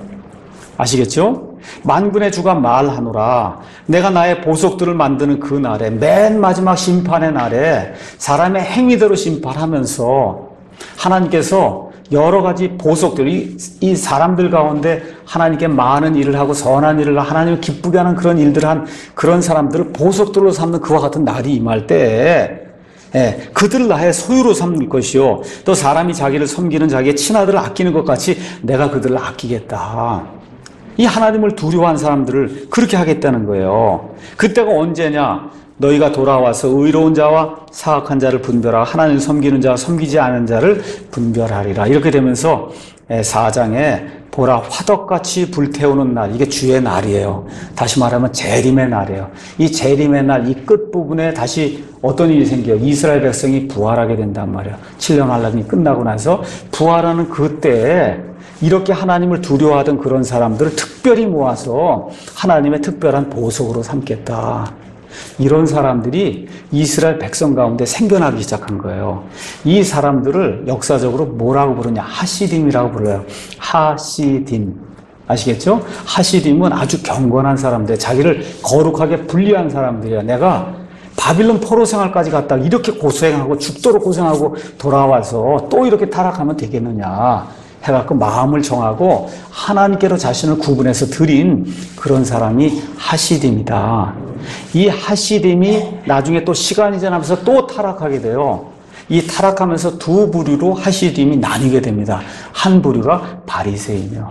아시겠죠? 만군의 주가 말하노라. 내가 나의 보석들을 만드는 그 날에, 맨 마지막 심판의 날에 사람의 행위대로 심판하면서 하나님께서 여러 가지 보석들, 이 사람들 가운데 하나님께 많은 일을 하고 선한 일을 하나님을 기쁘게 하는 그런 일들을 한 그런 사람들을 보석들로 삼는 그와 같은 날이 임할 때에 그들을 나의 소유로 삼을 것이요. 또 사람이 자기를 섬기는 자기의 친아들을 아끼는 것 같이 내가 그들을 아끼겠다. 이 하나님을 두려워한 사람들을 그렇게 하겠다는 거예요. 그때가 언제냐? 너희가 돌아와서 의로운 자와 사악한 자를 분별하고 하나님을 섬기는 자와 섬기지 않은 자를 분별하리라. 이렇게 되면서 4장에 보라 화덕같이 불태우는 날, 이게 주의 날이에요. 다시 말하면 재림의 날이에요. 이 재림의 날, 이 끝부분에 다시 어떤 일이 생겨요? 이스라엘 백성이 부활하게 된단 말이에요. 7년 환란이 끝나고 나서 부활하는 그때에 이렇게 하나님을 두려워하던 그런 사람들을 특별히 모아서 하나님의 특별한 보석으로 삼겠다. 이런 사람들이 이스라엘 백성 가운데 생겨나기 시작한 거예요. 이 사람들을 역사적으로 뭐라고 부르냐? 하시딤이라고 불러요. 하시딤. 아시겠죠? 하시딤은 아주 경건한 사람들, 자기를 거룩하게 분리한 사람들이야. 내가 바빌론 포로 생활까지 갔다 이렇게 고생하고 죽도록 고생하고 돌아와서 또 이렇게 타락하면 되겠느냐 해갖고 마음을 정하고 하나님께로 자신을 구분해서 드린 그런 사람이 하시딤이다. 이 하시딤이 나중에 또 시간이 지나면서 또 타락하게 돼요. 이 타락하면서 두 부류로 하시딤이 나뉘게 됩니다. 한 부류가 바리새인이요.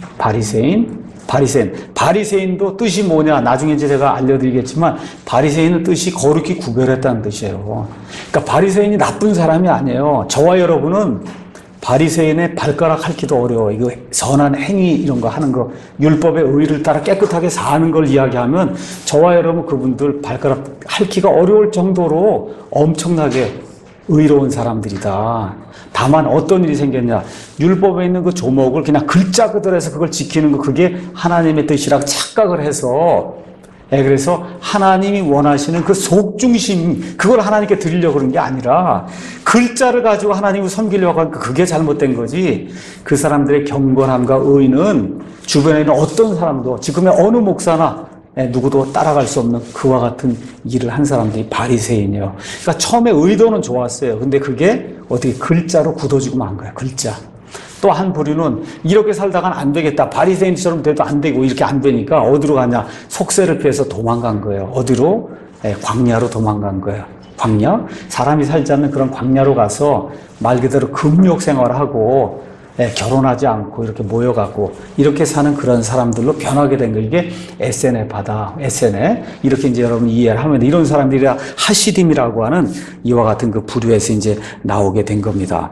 바리새인도 뜻이 뭐냐? 나중에 이제 제가 알려드리겠지만 바리새인은 뜻이 거룩히 구별했다는 뜻이에요. 그러니까 바리새인이 나쁜 사람이 아니에요. 저와 여러분은 바리새인의 발가락 핥기도 어려워. 이거 선한 행위 이런 거 하는 거, 율법의 의를 따라 깨끗하게 사는 걸 이야기하면 저와 여러분 그분들 발가락 핥기가 어려울 정도로 엄청나게 의로운 사람들이다. 다만 어떤 일이 생겼냐? 율법에 있는 그 조목을 그냥 글자 그대로 해서 그걸 지키는 거, 그게 하나님의 뜻이라고 착각을 해서 그래서 하나님이 원하시는 그 속중심, 그걸 하나님께 드리려고 그런 게 아니라 글자를 가지고 하나님을 섬기려고 하니까 그게 잘못된 거지. 그 사람들의 경건함과 의는 주변에 있는 어떤 사람도, 지금의 어느 목사나 누구도 따라갈 수 없는 그와 같은 일을 한 사람들이 바리새인이에요. 그러니까 처음에 의도는 좋았어요. 근데 그게 어떻게 글자로 굳어지고 만 거예요. 글자. 또 한 부류는 이렇게 살다가는 안 되겠다. 바리새인처럼 돼도 안 되고 이렇게 안 되니까 어디로 가냐? 속세를 피해서 도망간 거예요. 어디로? 광야로 도망간 거예요. 광야? 사람이 살지 않는 그런 광야로 가서 말 그대로 금욕 생활을 하고 결혼하지 않고 이렇게 모여갖고 이렇게 사는 그런 사람들로 변하게 된 거. 이게 에세네파다. 에세네. 이렇게 이제 여러분 이해를 하면 이런 사람들이 하시딤이라고 하는 이와 같은 그 부류에서 이제 나오게 된 겁니다.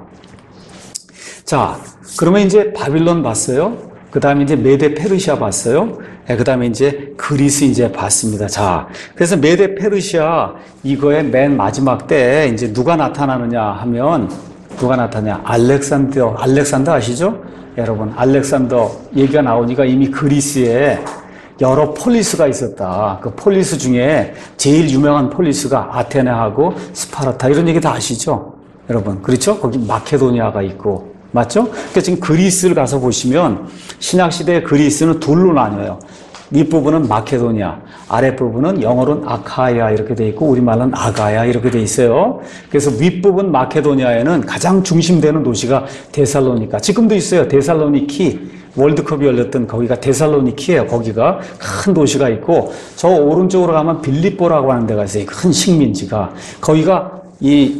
자, 그러면 이제 바빌론 봤어요. 그 다음에 이제 메데 페르시아 봤어요. 그 다음에 이제 그리스 이제 봤습니다. 자, 그래서 메데 페르시아 이거의 맨 마지막 때 이제 누가 나타나느냐 하면 누가 나타나냐? 알렉산더 아시죠? 여러분, 알렉산더 얘기가 나오니까 이미 그리스에 여러 폴리스가 있었다. 그 폴리스 중에 제일 유명한 폴리스가 아테네하고 스파르타 이런 얘기 다 아시죠? 여러분, 그렇죠? 거기 마케도니아가 있고. 맞죠? 그러니까 지금 그리스를 가서 보시면 신약시대의 그리스는 둘로 나뉘어요. 윗부분은 마케도니아, 아랫부분은 영어로는 아카야 이렇게 돼 있고 우리말로는 아가야 이렇게 돼 있어요. 그래서 윗부분 마케도니아에는 가장 중심되는 도시가 데살로니카. 지금도 있어요. 데살로니키. 월드컵이 열렸던 거기가 데살로니키예요. 거기가 큰 도시가 있고 저 오른쪽으로 가면 빌립보라고 하는 데가 있어요. 큰 식민지가. 거기가 이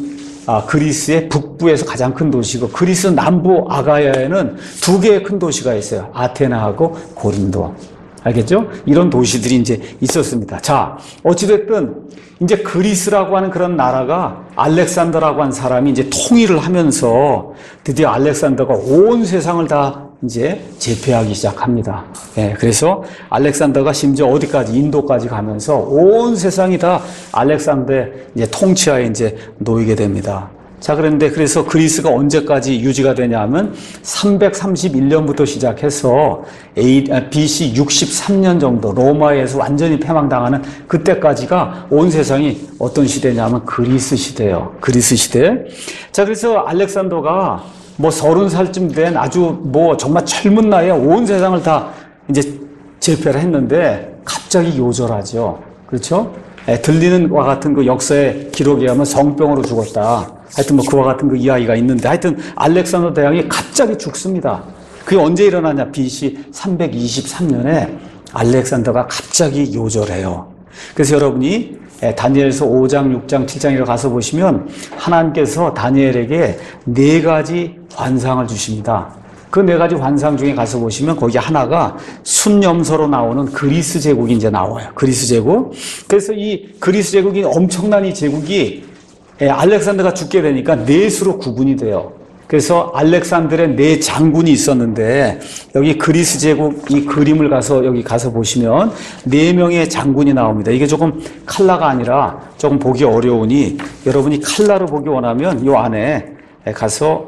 그리스의 북부에서 가장 큰 도시고 그리스 남부 아가야에는 두 개의 큰 도시가 있어요. 아테나하고 고린도. 알겠죠? 이런 도시들이 이제 있었습니다. 자, 어찌됐든 이제 그리스라고 하는 그런 나라가 알렉산더라고 하는 사람이 이제 통일을 하면서 드디어 알렉산더가 온 세상을 다 이제 제패하기 시작합니다. 예, 그래서 알렉산더가 심지어 어디까지 인도까지 가면서 온 세상이 다 알렉산더의 이제 통치하에 이제 놓이게 됩니다. 자, 그런데 그래서 그리스가 언제까지 유지가 되냐면 331년부터 시작해서 BC 63년 정도 로마에서 완전히 패망당하는 그때까지가 온 세상이 어떤 시대냐면 그리스 시대예요. 그리스 시대. 자, 그래서 알렉산더가 뭐 30살쯤 된 아주 뭐 정말 젊은 나이에 온 세상을 다 이제 제패를 했는데 갑자기 요절하죠. 그렇죠? 들리는 와 같은 그 역사의 기록에 의하면 성병으로 죽었다. 하여튼 뭐 그와 같은 그 이야기가 있는데 하여튼 알렉산더 대왕이 갑자기 죽습니다. 그게 언제 일어나냐? BC 323년에 알렉산더가 갑자기 요절해요. 그래서 여러분이 다니엘서 5장, 6장, 7장에 가서 보시면 하나님께서 다니엘에게 4가지 환상을 주십니다. 그 4가지 환상 중에 가서 보시면 거기 하나가 순염소로 나오는 그리스 제국이 이제 나와요. 그리스 제국. 그래서 이 그리스 제국이 엄청난 이 제국이 알렉산더가 죽게 되니까 넷으로 구분이 돼요. 그래서 알렉산더의 4 장군이 있었는데 여기 그리스 제국 이 그림을 여기 가서 보시면 4명의 장군이 나옵니다. 이게 조금 칼라가 아니라 조금 보기 어려우니 여러분이 칼라로 보기 원하면 이 안에 가서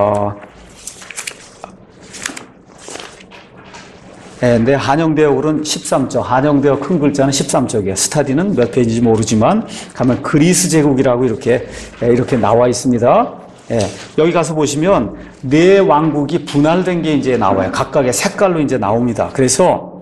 네, 한영대역으로는 13쪽, 한영대역 큰 글자는 13쪽이에요. 스타디는 몇 페이지인지 모르지만 가면 그리스 제국이라고 이렇게 나와 있습니다. 여기 가서 보시면 4 왕국이 분할된 게 이제 나와요. 각각의 색깔로 이제 나옵니다. 그래서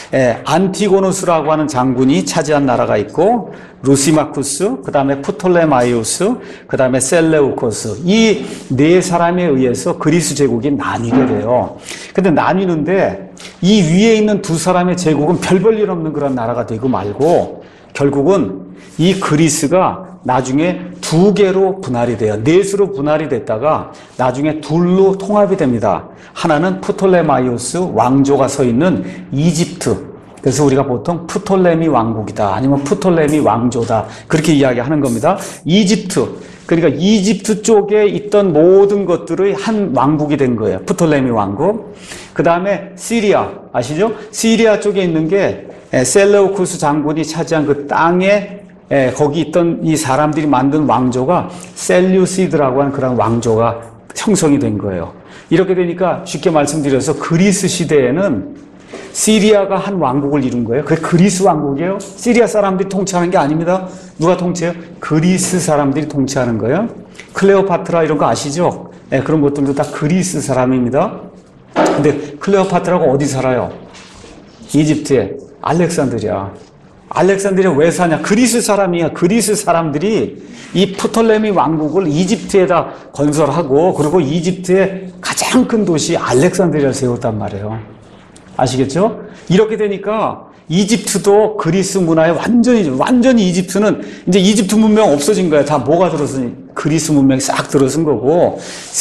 안티고노스라고 하는 장군이 차지한 나라가 있고 루시마쿠스, 그 다음에 프톨레마이오스, 그 다음에 셀레우코스 이 4사람에 의해서 그리스 제국이 나뉘게 돼요. 근데 나뉘는데 이 위에 있는 2사람의 제국은 별 볼 일 없는 그런 나라가 되고 말고 결국은 이 그리스가 나중에 2개로 분할이 돼요. 4수로 분할이 됐다가 나중에 2로 통합이 됩니다. 하나는 프톨레마이오스 왕조가 서 있는 이집트. 그래서 우리가 보통 프톨레미 왕국이다 아니면 프톨레미 왕조다 그렇게 이야기하는 겁니다. 이집트. 그러니까 이집트 쪽에 있던 모든 것들의 한 왕국이 된 거예요. 프톨레미 왕국. 그 다음에 시리아 아시죠? 시리아 쪽에 있는 게 셀레우쿠스 장군이 차지한 그 땅에 거기 있던 이 사람들이 만든 왕조가 셀류시드라고 하는 그런 왕조가 형성이 된 거예요. 이렇게 되니까 쉽게 말씀드려서 그리스 시대에는 시리아가 한 왕국을 이룬 거예요. 그게 그리스 왕국이에요. 시리아 사람들이 통치하는 게 아닙니다. 누가 통치해요? 그리스 사람들이 통치하는 거예요. 클레오파트라 이런 거 아시죠? 그런 것들도 다 그리스 사람입니다. 근데 클레오파트라가 어디 살아요? 이집트에. 알렉산드리아. 알렉산드리아 왜 사냐? 그리스 사람이야. 그리스 사람들이 이 프톨레미 왕국을 이집트에다 건설하고 그리고 이집트의 가장 큰 도시 알렉산드리아를 세웠단 말이에요. 아시겠죠? 이렇게 되니까 이집트도 그리스 문화에 완전히 이집트는 이제 이집트 문명 없어진 거야. 다 뭐가 들어서니? 그리스 문명이 싹 들어선 거고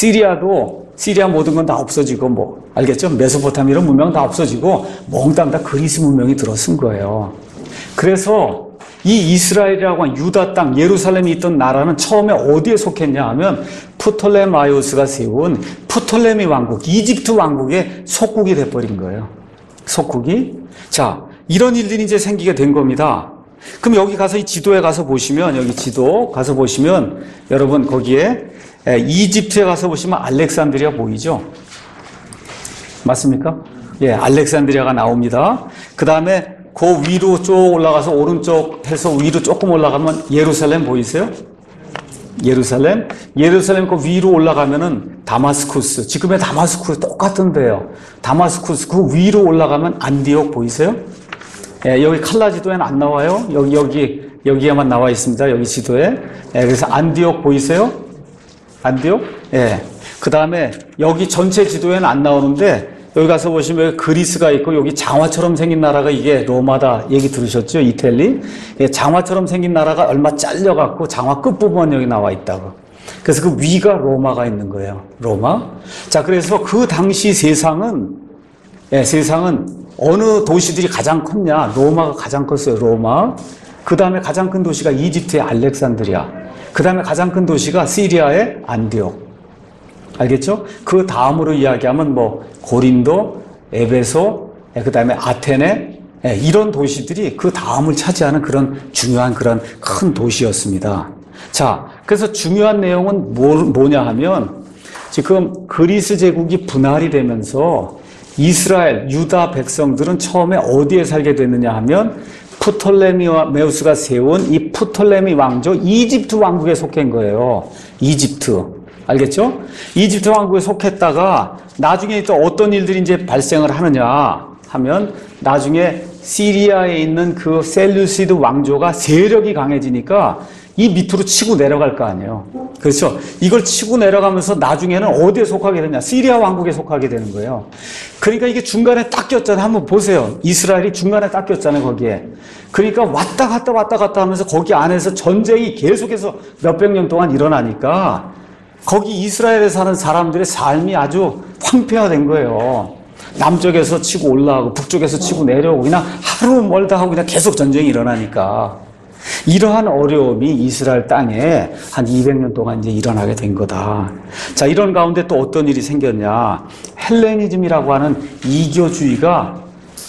시리아 모든 건 다 없어지고 뭐 알겠죠? 메소포타미아 이런 문명 다 없어지고 몽땅 다 그리스 문명이 들어선 거예요. 그래서 이 이스라엘이라고 하는 유다 땅 예루살렘이 있던 나라는 처음에 어디에 속했냐 하면 프톨레마이오스가 세운 프톨레미 왕국 이집트 왕국의 속국이 돼버린 거예요. 속국이. 자, 이런 일들이 이제 생기게 된 겁니다. 그럼 여기 가서 이 지도에 가서 보시면 여기 지도 가서 보시면 여러분 거기에 이집트에 가서 보시면 알렉산드리아 보이죠? 맞습니까? 예, 알렉산드리아가 나옵니다. 그 다음에 그 위로 쭉 올라가서 오른쪽 해서 위로 조금 올라가면 예루살렘 보이세요? 예루살렘 그 위로 올라가면은 다마스쿠스, 지금의 다마스쿠스 똑같은 데요. 다마스쿠스 그 위로 올라가면 안디옥 보이세요? 예, 여기 칼라 지도에는 안 나와요. 여기에만 나와 있습니다. 여기 지도에. 예, 그래서 안디옥 보이세요? 안디옥? 예. 그 다음에 여기 전체 지도에는 안 나오는데 여기 가서 보시면 그리스가 있고 여기 장화처럼 생긴 나라가 이게 로마다 얘기 들으셨죠? 이탈리? 예, 장화처럼 생긴 나라가 얼마 잘려갖고 장화 끝부분 여기 나와 있다고. 그래서 그 위가 로마가 있는 거예요. 로마. 자, 그래서 그 당시 세상은 어느 도시들이 가장 컸냐? 로마가 가장 컸어요. 로마. 그 다음에 가장 큰 도시가 이집트의 알렉산드리아. 그 다음에 가장 큰 도시가 시리아의 안디옥. 알겠죠? 그 다음으로 이야기하면 뭐 고린도, 에베소, 그 다음에 아테네, 이런 도시들이 그 다음을 차지하는 그런 중요한 그런 큰 도시였습니다. 자, 그래서 중요한 내용은 뭐냐 하면 지금 그리스 제국이 분할이 되면서 이스라엘, 유다 백성들은 처음에 어디에 살게 됐느냐 하면 프톨레미우스가 세운 이 프톨레미 왕조 이집트 왕국에 속한 거예요. 이집트. 알겠죠? 이집트 왕국에 속했다가 나중에 또 어떤 일들이 이제 발생을 하느냐 하면 나중에 시리아에 있는 그 셀루시드 왕조가 세력이 강해지니까 이 밑으로 치고 내려갈 거 아니에요. 그렇죠? 이걸 치고 내려가면서 나중에는 어디에 속하게 되냐? 시리아 왕국에 속하게 되는 거예요. 그러니까 이게 중간에 딱 꼈잖아요. 한번 보세요. 이스라엘이 중간에 딱 꼈잖아요, 거기에. 그러니까 왔다 갔다 하면서 거기 안에서 전쟁이 계속해서 몇백 년 동안 일어나니까 거기 이스라엘에 사는 사람들의 삶이 아주 황폐화된 거예요. 남쪽에서 치고 올라가고 북쪽에서 치고 내려오고 그냥 하루 멀다 하고 그냥 계속 전쟁이 일어나니까 이러한 어려움이 이스라엘 땅에 한 200년 동안 이제 일어나게 된 거다. 자, 이런 가운데 또 어떤 일이 생겼냐. 헬레니즘이라고 하는 이교주의가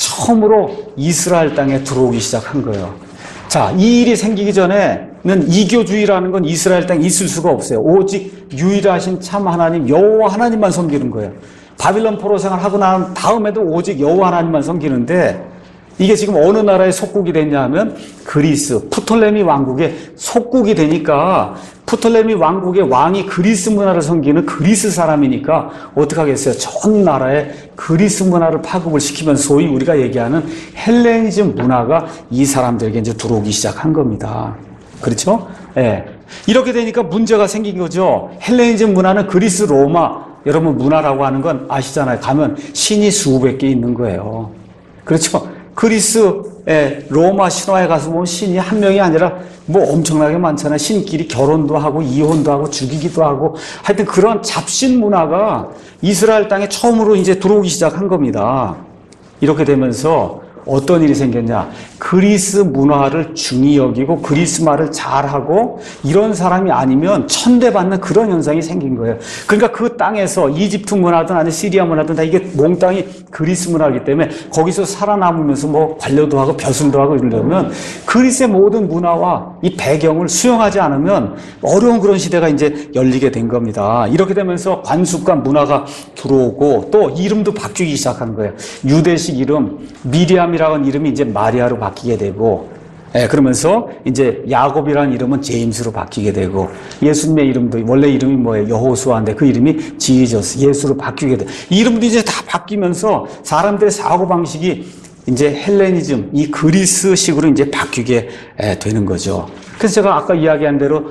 처음으로 이스라엘 땅에 들어오기 시작한 거예요. 자, 이 일이 생기기 전에는 이교주의라는 건 이스라엘 땅에 있을 수가 없어요. 오직 유일하신 참 하나님, 여호와 하나님만 섬기는 거예요. 바빌론 포로 생활하고 난 다음에도 오직 여호와 하나님만 섬기는데 이게 지금 어느 나라의 속국이 됐냐 하면 그리스, 프톨레미 왕국의 속국이 되니까 프톨레미 왕국의 왕이 그리스 문화를 섬기는 그리스 사람이니까 어떻게 하겠어요? 전 나라에 그리스 문화를 파급을 시키면서 소위 우리가 얘기하는 헬레니즘 문화가 이 사람들에게 이제 들어오기 시작한 겁니다. 그렇죠? 예. 이렇게 되니까 문제가 생긴 거죠. 헬레니즘 문화는 그리스, 로마, 여러분 문화라고 하는 건 아시잖아요. 가면 신이 수백 개 있는 거예요. 그렇죠? 그리스의 로마 신화에 가서 보면 신이 한 명이 아니라 뭐 엄청나게 많잖아요. 신끼리 결혼도 하고 이혼도 하고 죽이기도 하고 하여튼 그런 잡신 문화가 이스라엘 땅에 처음으로 이제 들어오기 시작한 겁니다. 이렇게 되면서 어떤 일이 생겼냐. 그리스 문화를 중히 여기고 그리스 말을 잘하고 이런 사람이 아니면 천대받는 그런 현상이 생긴 거예요. 그러니까 그 땅에서 이집트 문화든 아니 시리아 문화든 다 이게 몽땅이 그리스 문화이기 때문에 거기서 살아남으면서 뭐 관료도 하고 벼슬도 하고 이러려면 그리스의 모든 문화와 이 배경을 수용하지 않으면 어려운 그런 시대가 이제 열리게 된 겁니다. 이렇게 되면서 관습과 문화가 들어오고 또 이름도 바뀌기 시작한 거예요. 유대식 이름 미리암이라는 이름이 이제 마리아로 바뀌게 되고, 그러면서 이제 야곱이라는 이름은 제임스로 바뀌게 되고, 예수님의 이름도 원래 이름이 뭐예요? 여호수아인데 그 이름이 지저스, 예수로 바뀌게 돼. 이름도 이제 다 바뀌면서 사람들의 사고 방식이 이제 헬레니즘, 이 그리스식으로 이제 바뀌게 되는 거죠. 그래서 제가 아까 이야기한 대로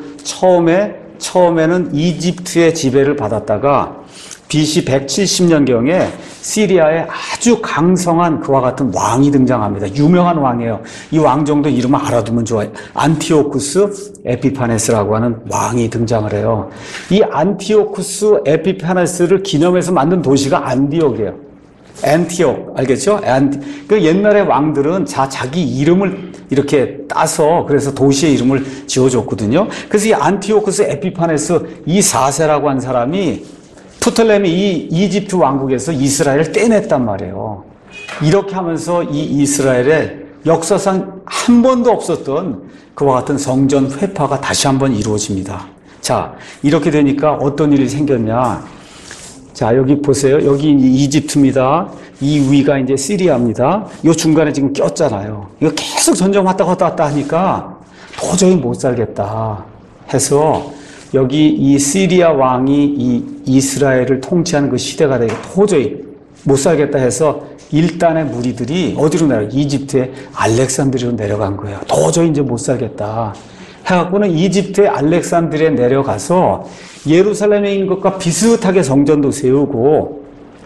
처음에는 이집트의 지배를 받았다가 BC 170년경에 시리아에 아주 강성한 그와 같은 왕이 등장합니다. 유명한 왕이에요. 이 왕 정도 이름을 알아두면 좋아요. 안티오쿠스 에피파네스라고 하는 왕이 등장을 해요. 이 안티오쿠스 에피파네스를 기념해서 만든 도시가 안디옥이에요. 안티옥, 알겠죠? 그 옛날에 왕들은 자기 이름을 이렇게 따서 그래서 도시의 이름을 지어줬거든요. 그래서 이 안티오쿠스 에피파네스 이 4세라고 한 사람이 프톨레미 이 이집트 왕국에서 이스라엘을 떼냈단 말이에요. 이렇게 하면서 이 이스라엘의 역사상 한 번도 없었던 그와 같은 성전 회파가 다시 한번 이루어집니다. 자, 이렇게 되니까 어떤 일이 생겼냐. 자, 여기 보세요. 여기 이집트입니다. 이 위가 이제 시리아입니다. 이 중간에 지금 꼈잖아요. 이거 계속 전쟁 왔다 갔다 하니까 도저히 못 살겠다 해서 여기 이 시리아 왕이 이 이스라엘을 통치하는 그 시대가 되게 도저히 못 살겠다 해서 일단의 무리들이 어디로 내려? 이집트의 알렉산드리아로 내려간 거예요. 도저히 이제 못 살겠다 해갖고는 이집트의 알렉산드리아에 내려가서 예루살렘에 있는 것과 비슷하게 성전도 세우고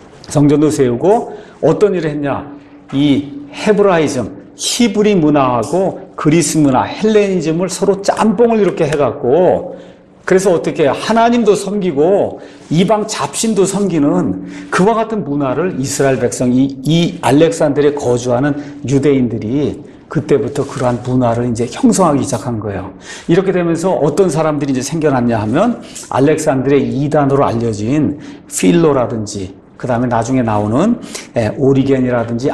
어떤 일을 했냐? 이 헤브라이즘, 히브리 문화하고 그리스 문화, 헬레니즘을 서로 짬뽕을 이렇게 해갖고 그래서 어떻게 하나님도 섬기고 이방 잡신도 섬기는 그와 같은 문화를 이스라엘 백성이 이 알렉산드리아에 거주하는 유대인들이 그때부터 그러한 문화를 이제 형성하기 시작한 거예요. 이렇게 되면서 어떤 사람들이 이제 생겨났냐 하면 알렉산드리아 이단으로 알려진 필로라든지 그 다음에 나중에 나오는 오리겐이라든지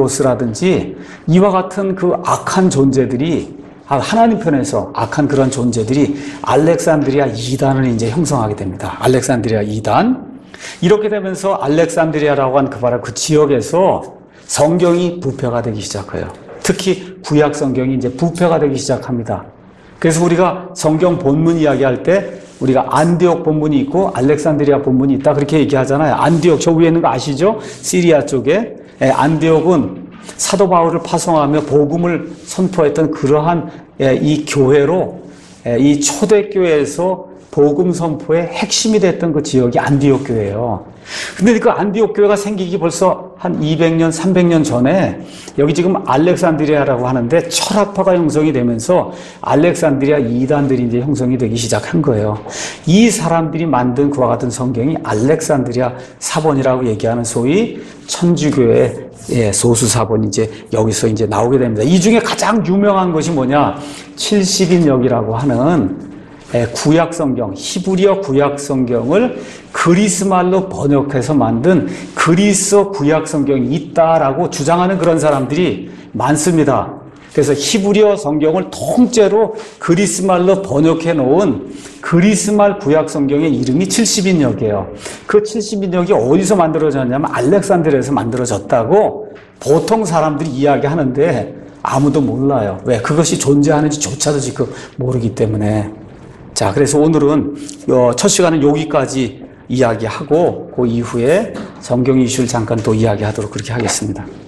암브로스라든지 이와 같은 그 악한 존재들이 하나님 편에서 악한 그런 존재들이 알렉산드리아 이단을 이제 형성하게 됩니다. 알렉산드리아 이단. 이렇게 되면서 알렉산드리아라고 한 그 지역에서 성경이 부패가 되기 시작해요. 특히 구약 성경이 이제 부패가 되기 시작합니다. 그래서 우리가 성경 본문 이야기할 때 우리가 안디옥 본문이 있고 알렉산드리아 본문이 있다 그렇게 얘기하잖아요. 안디옥 저 위에 있는 거 아시죠? 시리아 쪽에. 안디옥은 사도 바울을 파송하며 복음을 선포했던 그러한 이 교회로 이 초대교회에서 복음 선포의 핵심이 됐던 그 지역이 안디옥 교회예요. 근데 그 안디옥 교회가 생기기 벌써 한 200년, 300년 전에 여기 지금 알렉산드리아라고 하는데 철학파가 형성이 되면서 알렉산드리아 이단들이 이제 형성이 되기 시작한 거예요. 이 사람들이 만든 그와 같은 성경이 알렉산드리아 사본이라고 얘기하는 소위 천주교의 소수 사본이 이제 여기서 이제 나오게 됩니다. 이 중에 가장 유명한 것이 뭐냐? 70인역이라고 하는 구약 성경, 히브리어 구약 성경을 그리스 말로 번역해서 만든 그리스 구약 성경이 있다라고 주장하는 그런 사람들이 많습니다. 그래서 히브리어 성경을 통째로 그리스 말로 번역해 놓은 그리스 말 구약 성경의 이름이 70인역이에요. 그 70인역이 어디서 만들어졌냐면 알렉산드리아에서 만들어졌다고 보통 사람들이 이야기하는데 아무도 몰라요. 왜? 그것이 존재하는지조차도 지금 모르기 때문에. 자, 그래서 오늘은 첫 시간은 여기까지 이야기하고 그 이후에 성경 이슈를 잠깐 또 이야기하도록 그렇게 하겠습니다.